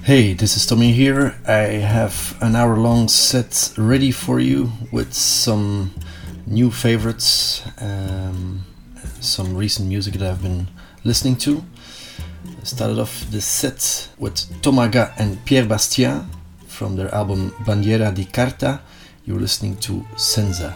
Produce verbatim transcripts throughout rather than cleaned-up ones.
Hey, this is Tommy here. I have an hour long set ready for you with some new favorites, um, some recent music that I've been listening to. I started off the set with Tomaga and Pierre Bastien from their album Bandiera di Carta. You're listening to Senza.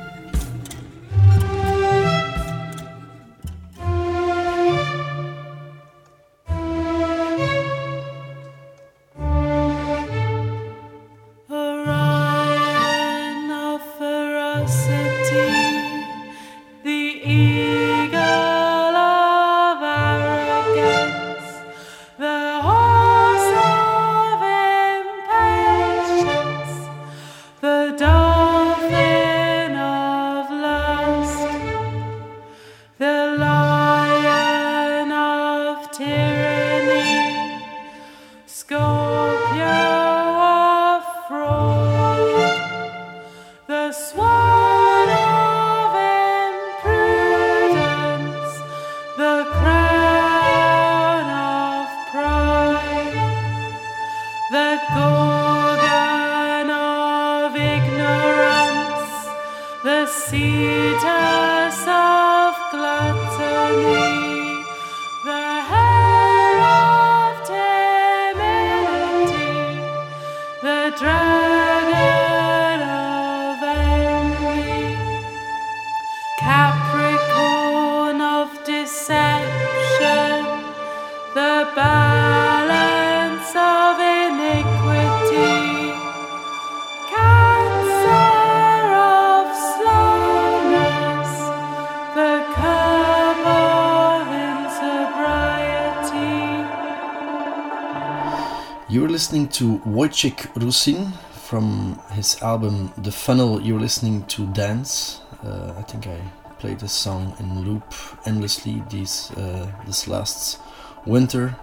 You're listening to Wojciech Rusin from his album The Funnel. You're listening to Dance. Uh, I think I played this song in loop endlessly these, uh, this last winter.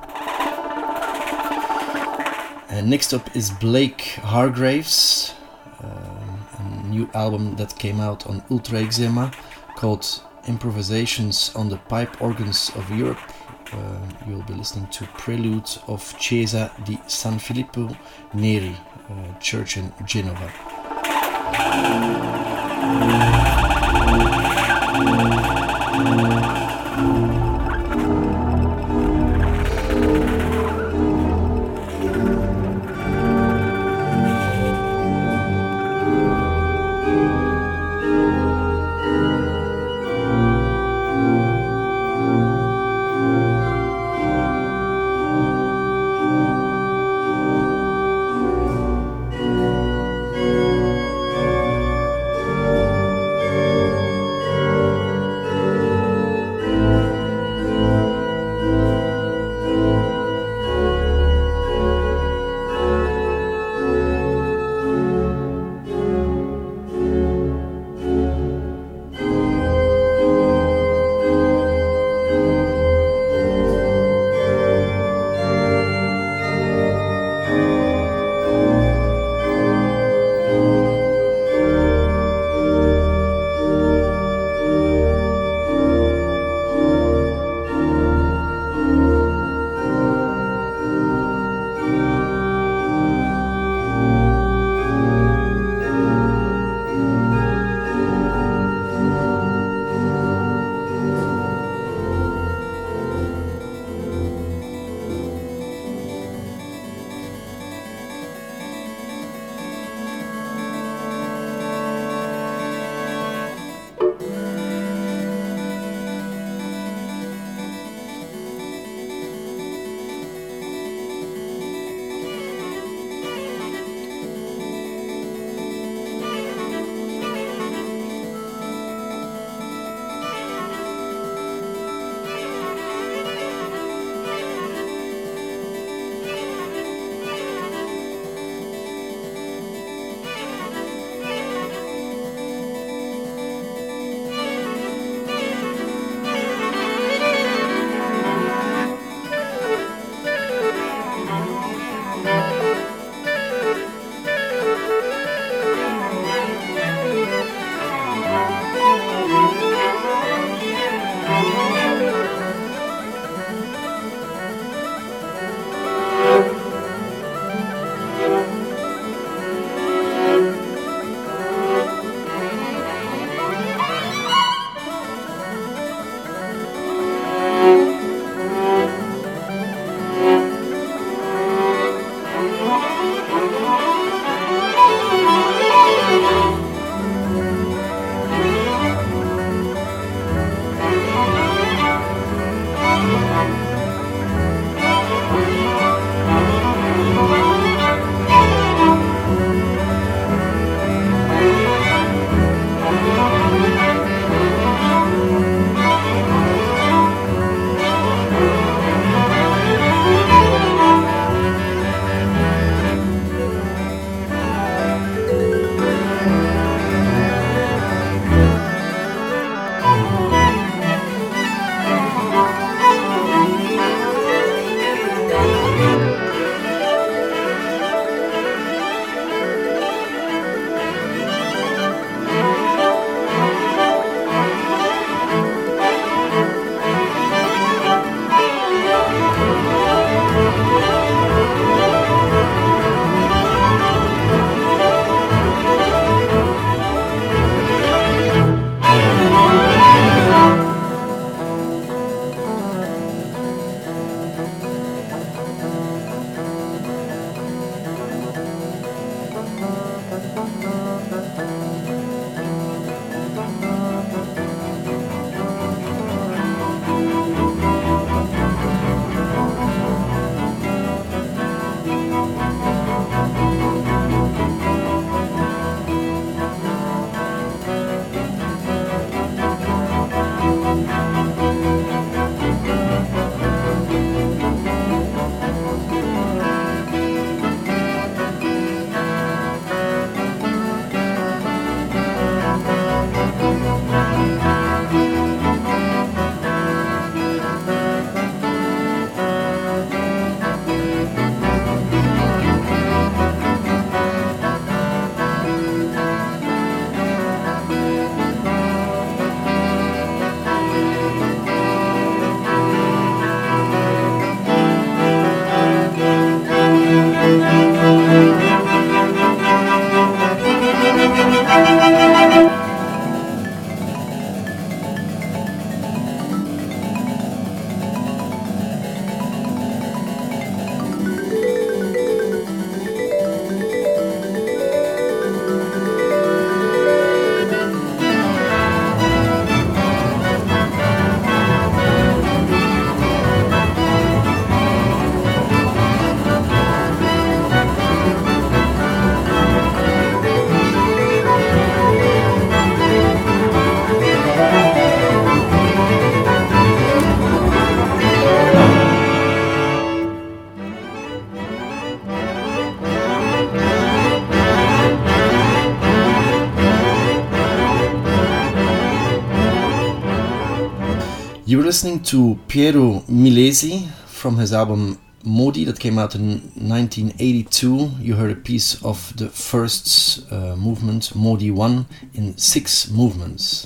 And next up is Blake Hargraves, uh, a new album that came out on Ultra Eczema called Improvisations on the Pipe Organs of Europe. Uh, you'll be listening to Prelude of Chiesa di San Filippo Neri, uh, church in Genova. You were listening to Piero Milesi from his album Modi that came out in nineteen eighty-two. You heard a piece of the first uh, movement, Modi one, in six movements.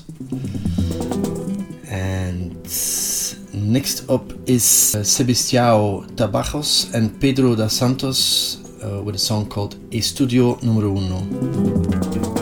And next up is uh, Sebastião Tabajos and Pedro da Santos uh, with a song called Estudio Numero Uno.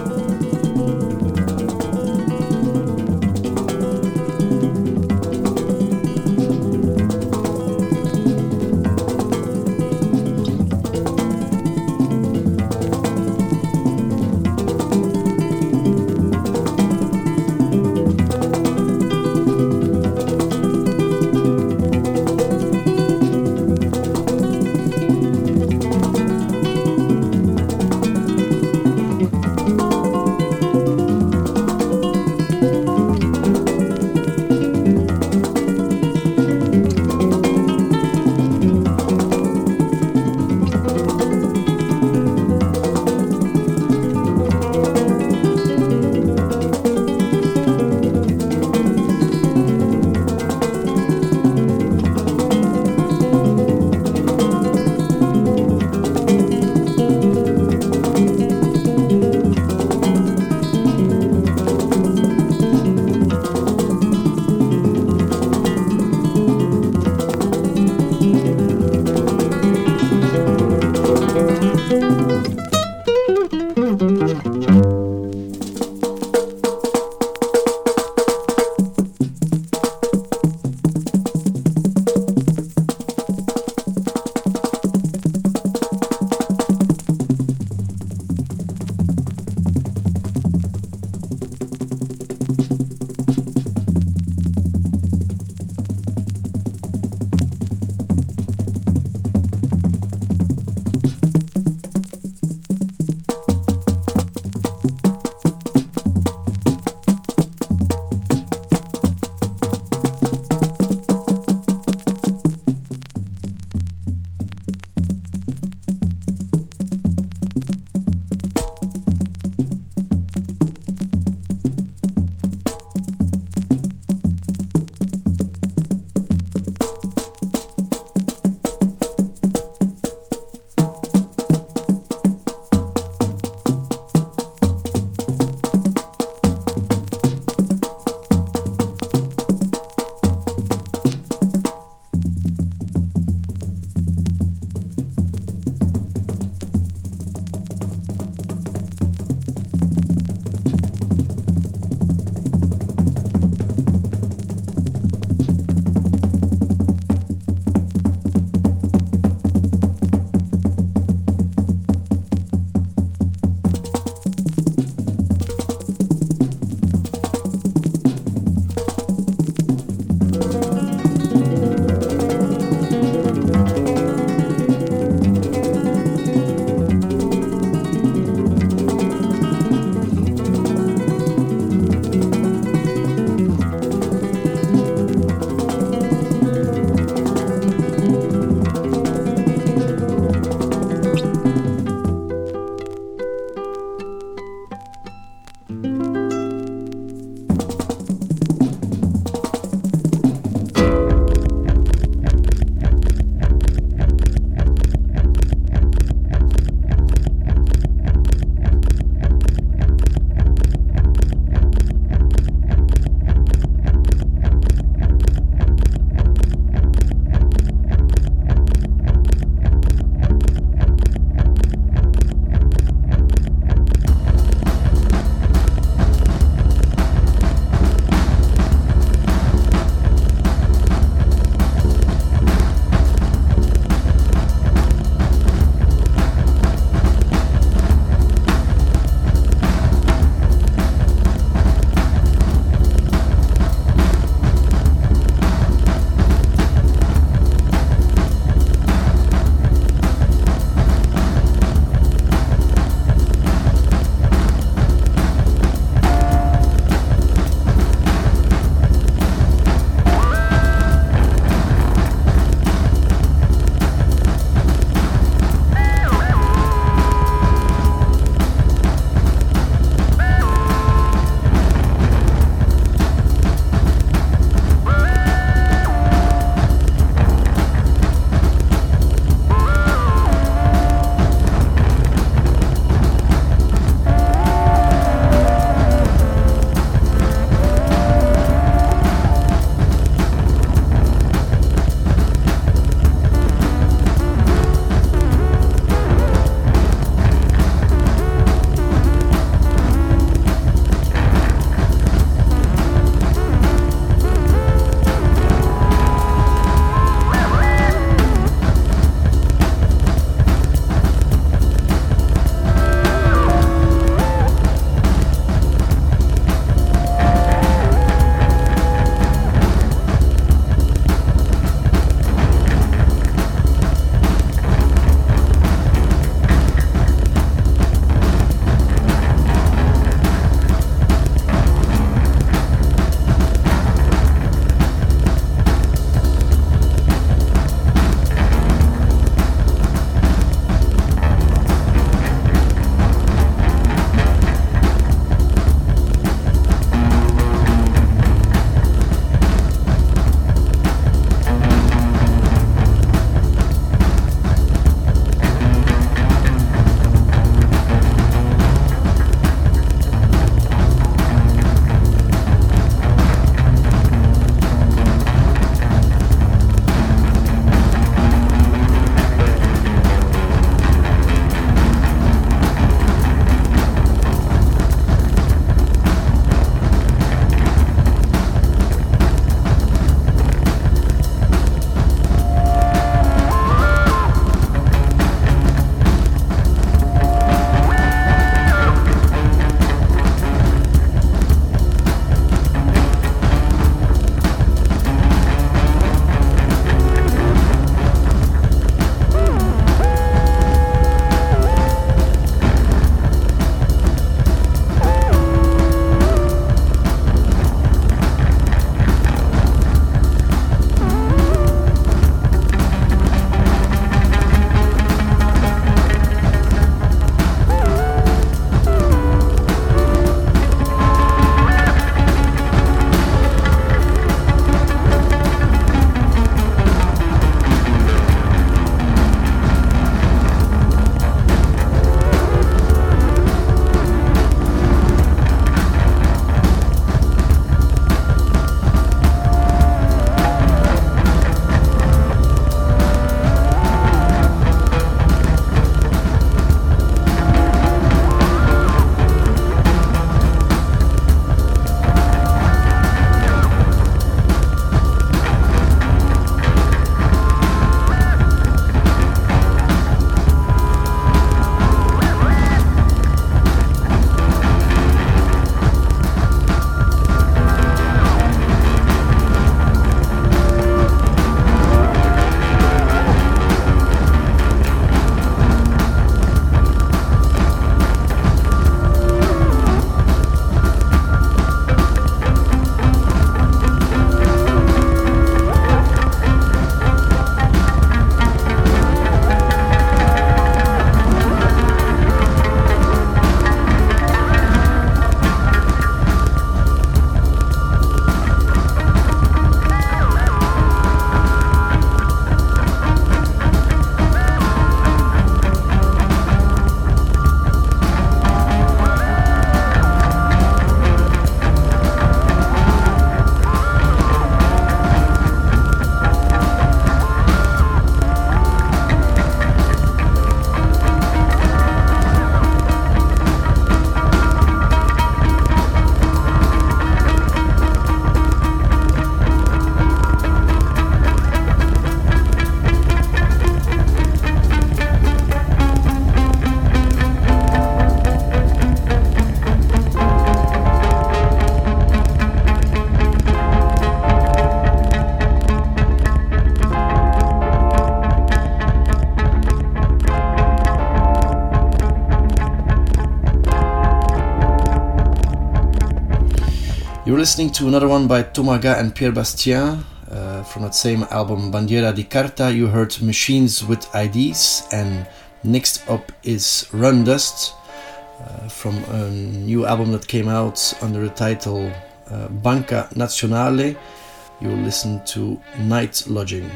You're listening to another one by Tomaga and Pierre Bastien. Uh, from that same album, Bandiera di Carta, you heard Machines with I Ds, and next up is Run Dust, uh, from a new album that came out under the title uh, Banca Nazionale. You'll listen to Night Lodging.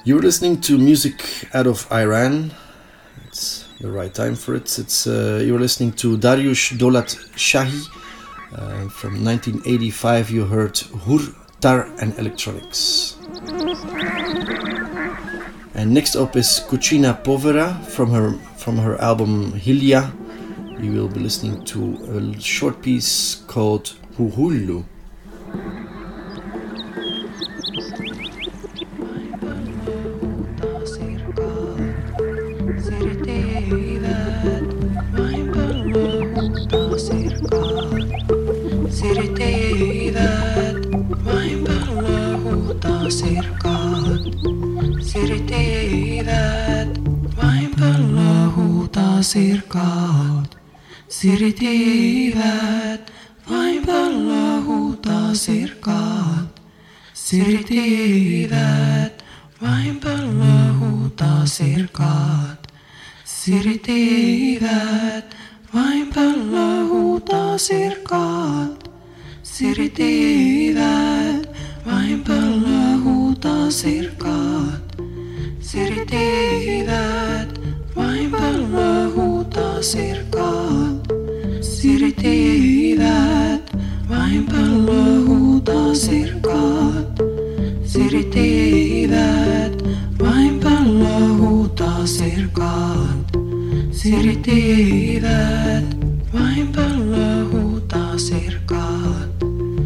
You're listening to music out of Iran. It's the right time for it. It's uh, you're listening to Dariush Dolat Shahi. Uh, from nineteen eighty-five you heard Hur, Tar and Electronics. And next up is Cucina Povera from her from her album Hilya. You will be listening to a short piece called Huhullu. Siritiivät, vain pallo huutaa sirkaat. Siritiivät, vain pallo huutaa sirkaat. Siritiivät, vain pallo huutaa sirkaat. Siritiivät, vain pallo huutaa sirkaat. Siritiivät, vain pallo huutaa sirkaat. Siritiivät, vain pallo huutaa sirkaat. Siritiivät, vain pallo huutaa sirkaat. Siritiivät, vain pallo huutaa sirkaat.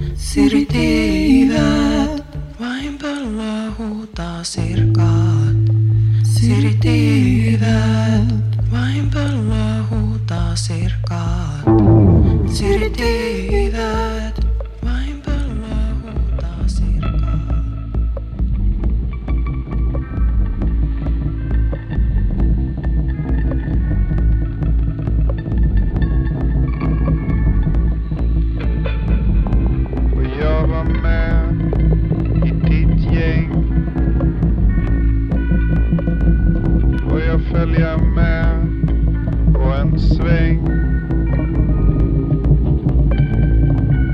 Siritiivät, vain pallo huutaa sirkaat. Siritiivät, vain pallo huutaa sirkaat. Siritiivät, vain pallo huutaa sirkaat. Och jag var med i ditt gäng. Och jag följer med på en sväng.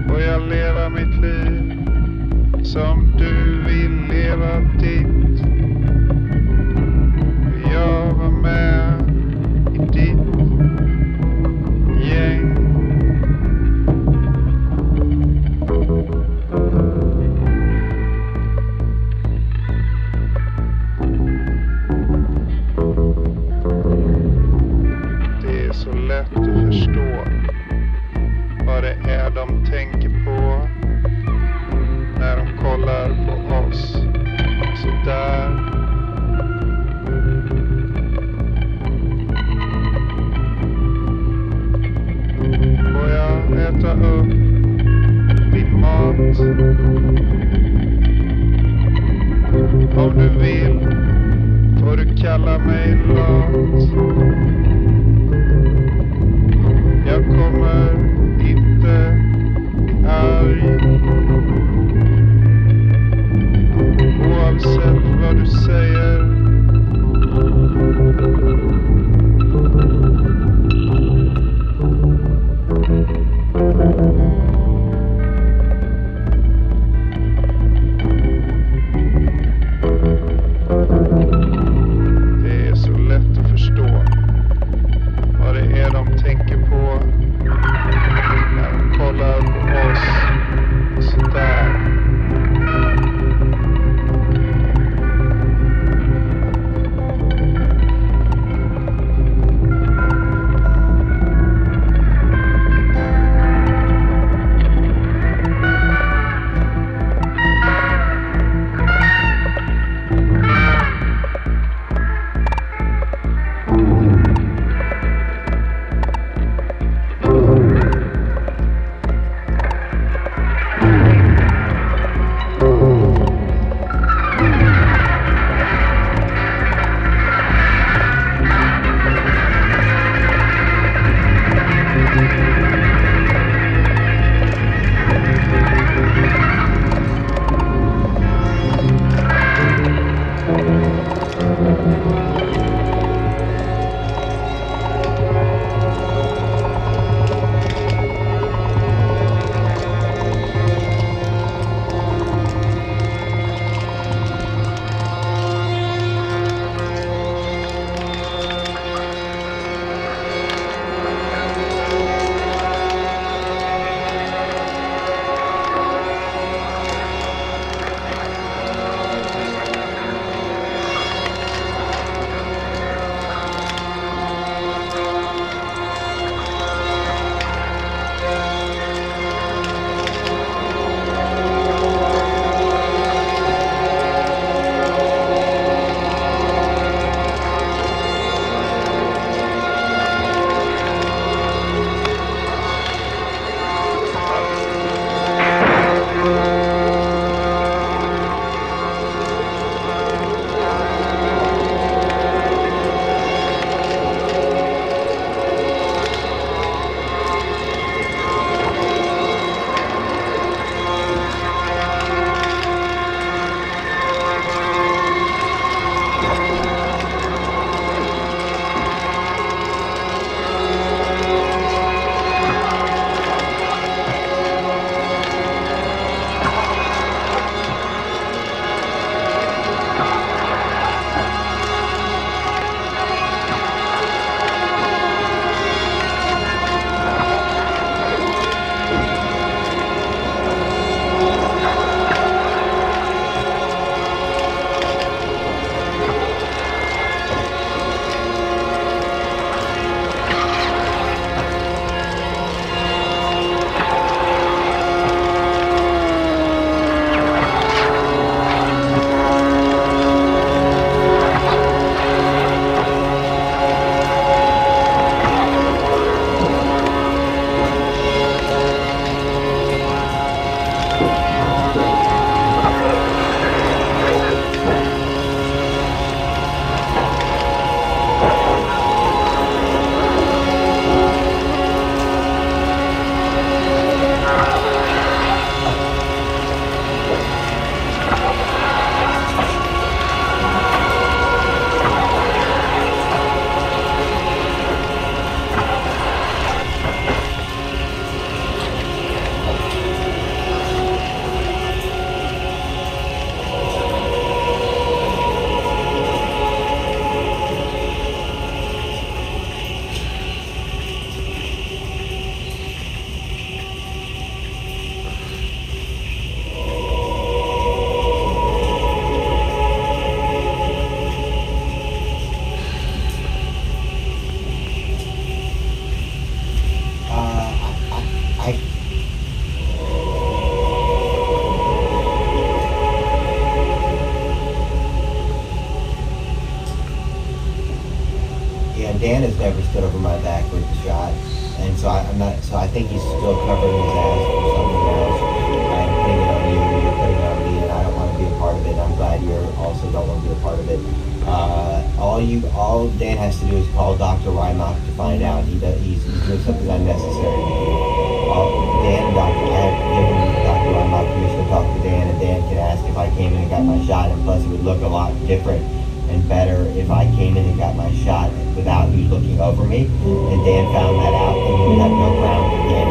never stood over my back with the shot, and so I, I'm not. So I think he's still covering his ass for something else. I'm putting it on you, you're putting it on me, and I don't want to be a part of it. I'm glad you're also don't want to be a part of it. Uh, all you, all Dan has to do is call Doctor Rymock to find out. He does, he's, he's doing something unnecessary to do. All, Dan and Doctor, I have given Doctor Rymock permission to talk to Dan, and Dan can ask if I came in and got my shot, and plus it would look a lot different and better if I came in and got my shot without you looking over me, and Dan found that out, and he would have no ground to get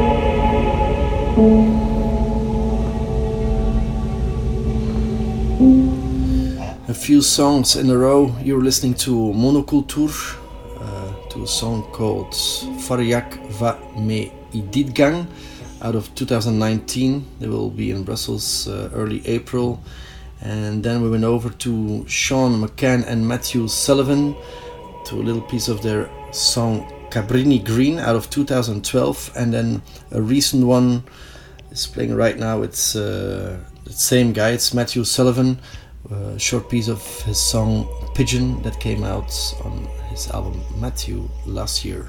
it. A few songs in a row. You're listening to Monoculture, uh, to a song called Variak va me iditgang out of two thousand nineteen. They will be in Brussels uh, early April. And then we went over to Sean McCann and Matthew Sullivan to a little piece of their song Cabrini Green out of two thousand twelve. And then a recent one is playing right now. It's uh, the same guy, it's Matthew Sullivan, a short piece of his song Pigeon that came out on his album Matthew last year.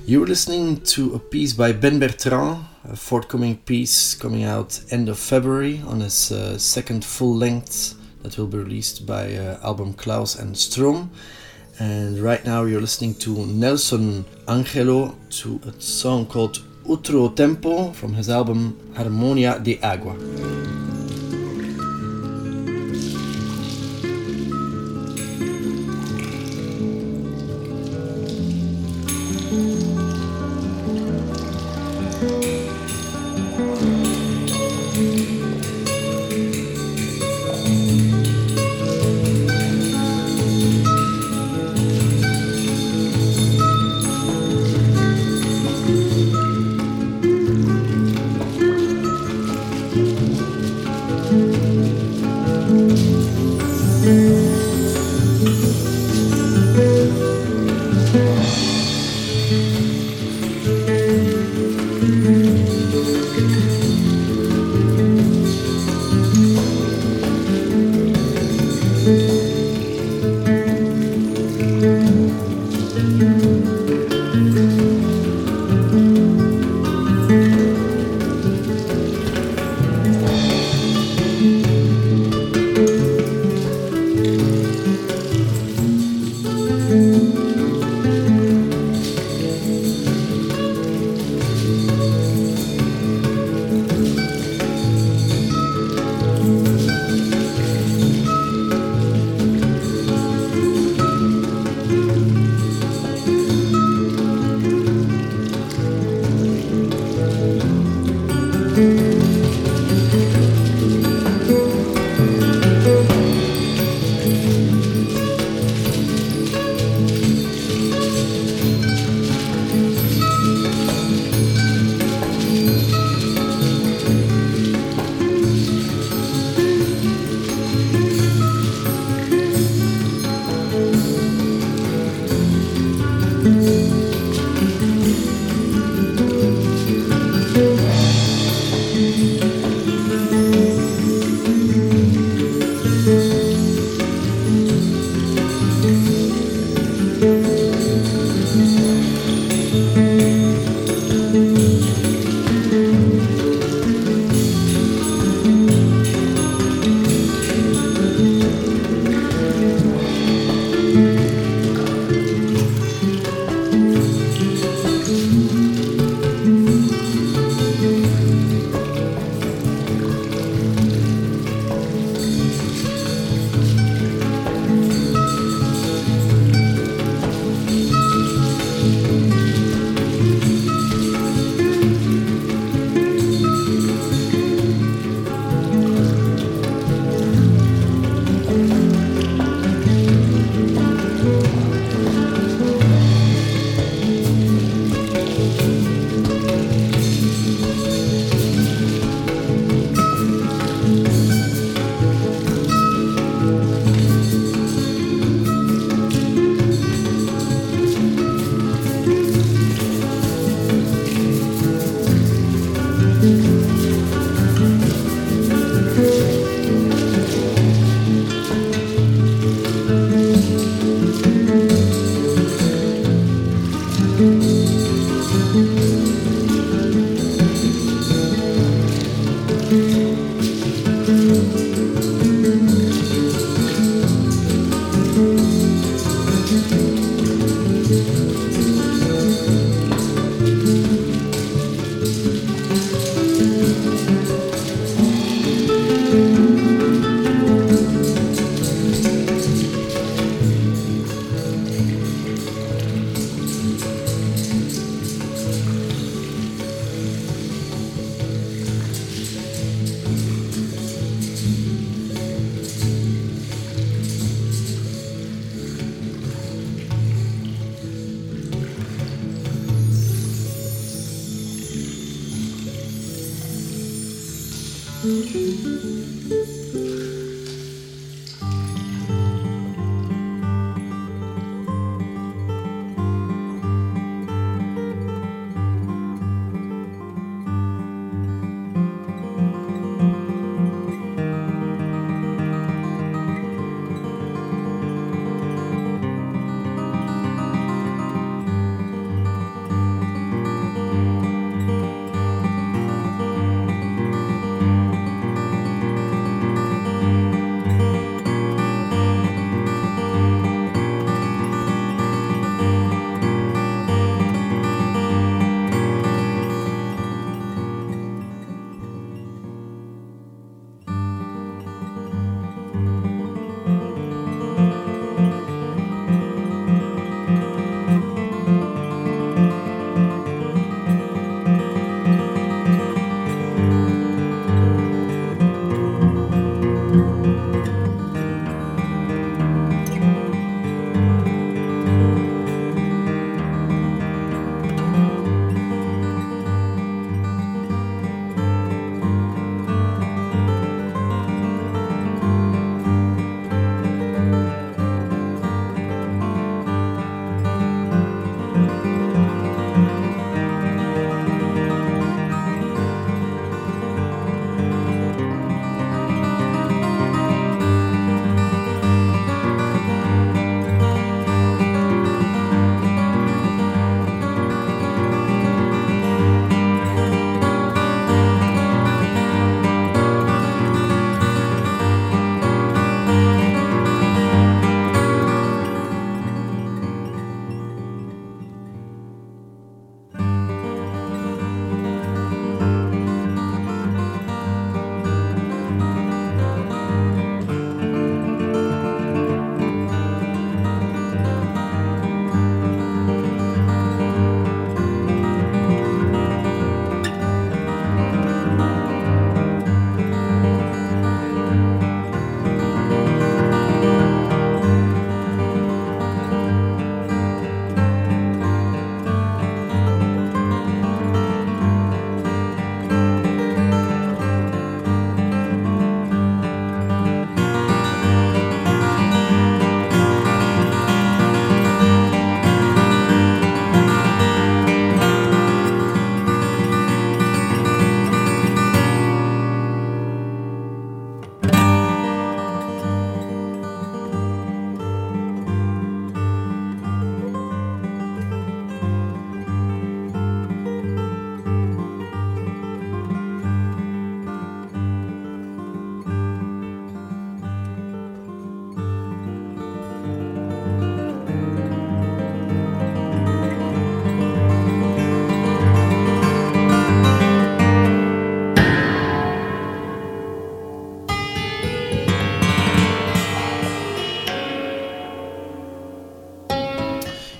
You were listening to a piece by Ben Bertrand, a forthcoming piece coming out end of February on his uh, second full length that will be released by uh, album Klaus and Strom. And right now you're listening to Nelson Angelo to a song called Outro Tempo from his album Harmonia de Agua.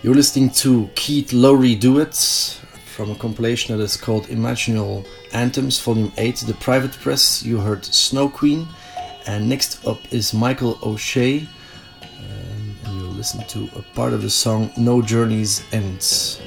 You're listening to Keith Lowry Duets from a compilation that is called Imaginal Anthems, Volume eight, The Private Press. You heard Snow Queen. And next up is Michael O'Shea. Um, and you'll listen to a part of the song No Journeys Ends.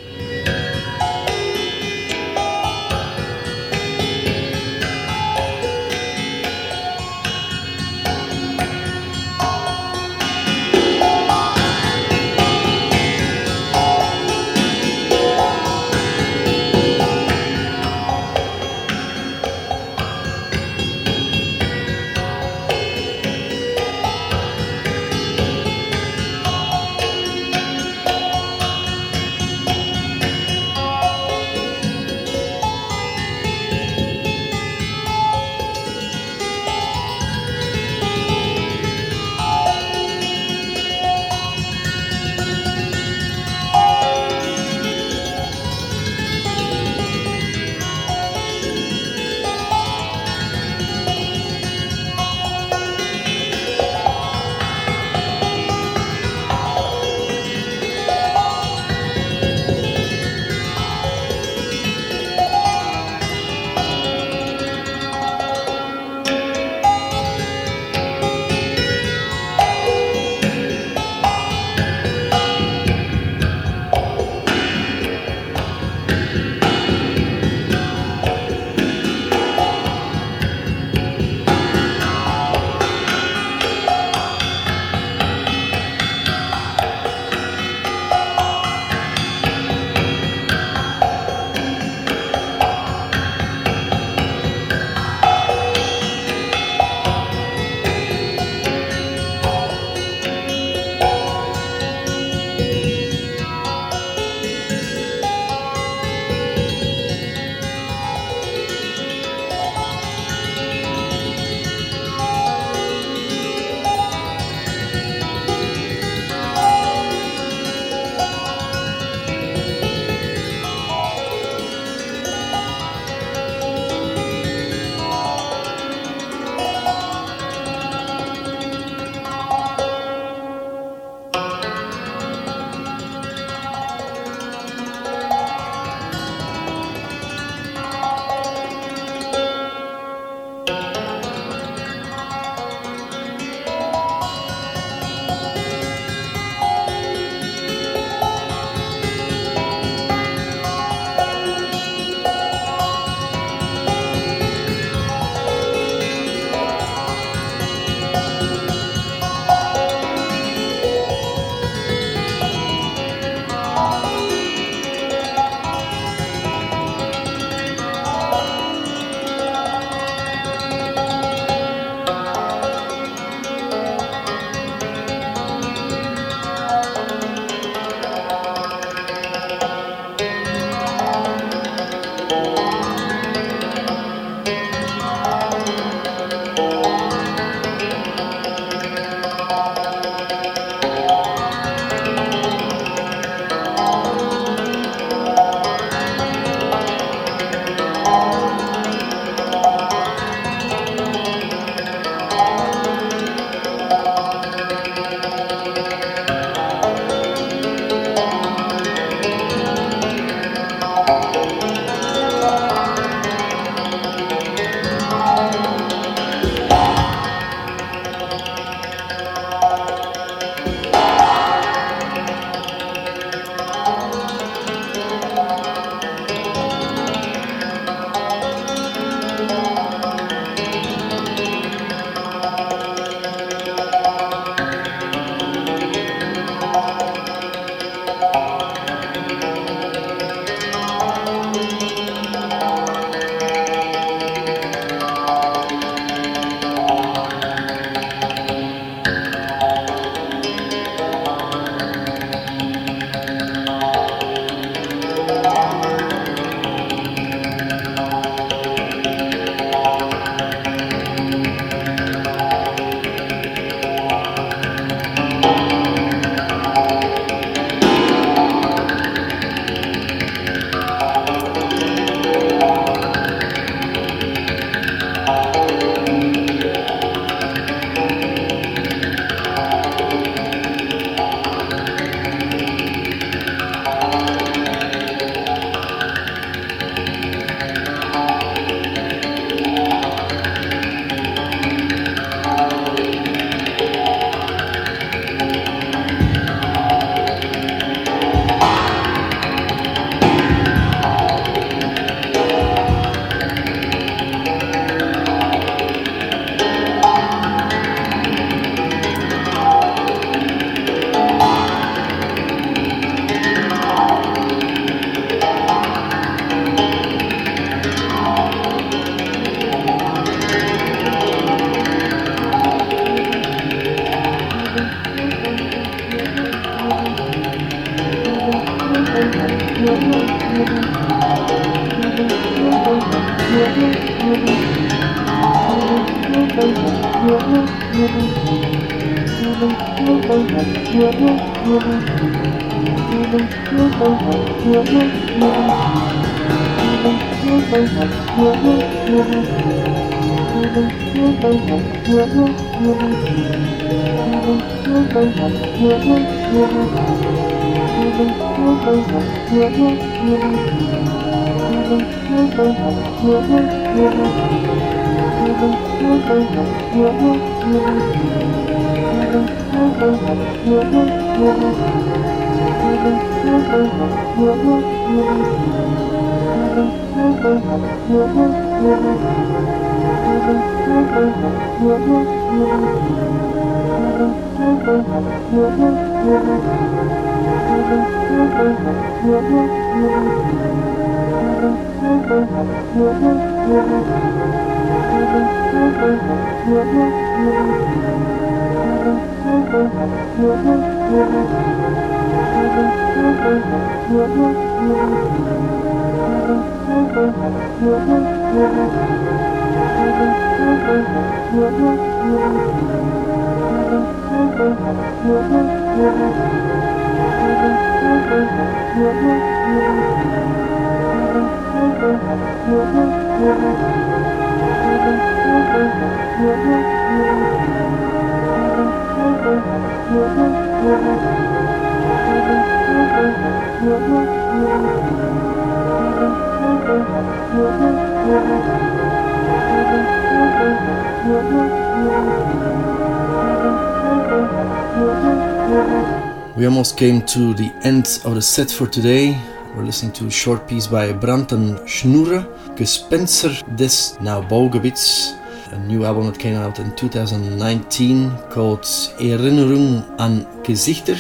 We almost came to the end of the set for today. We're listening to a short piece by Brandon Schnurre, Gespenster des Neubaugebiets, a new album that came out in two thousand nineteen called Erinnerung an Gesichter.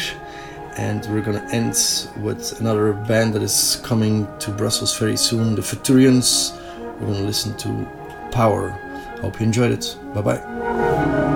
And we're gonna end with another band that is coming to Brussels very soon, the Futurians. We're gonna listen to Power. Hope you enjoyed it. Bye bye.